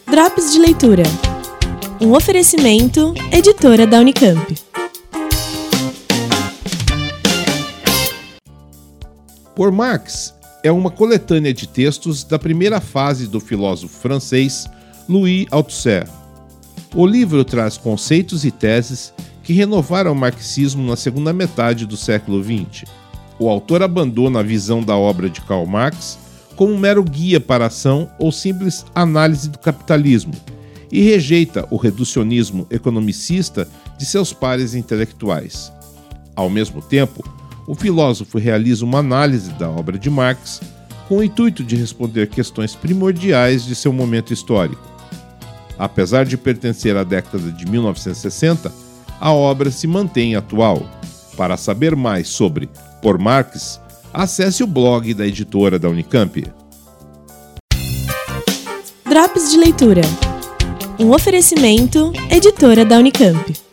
Drops de Leitura. Um oferecimento, editora da Unicamp. Por Marx é uma coletânea de textos da primeira fase do filósofo francês Louis Althusser. O livro traz conceitos e teses que renovaram o marxismo na segunda metade do século XX. O autor abandona a visão da obra de Karl Marx como um mero guia para a ação ou simples análise do capitalismo e rejeita o reducionismo economicista de seus pares intelectuais. Ao mesmo tempo, o filósofo realiza uma análise da obra de Marx com o intuito de responder questões primordiais de seu momento histórico. Apesar de pertencer à década de 1960, a obra se mantém atual. Para saber mais sobre Por Marx, acesse o blog da editora da Unicamp. Drops de Leitura. Um oferecimento, editora da Unicamp.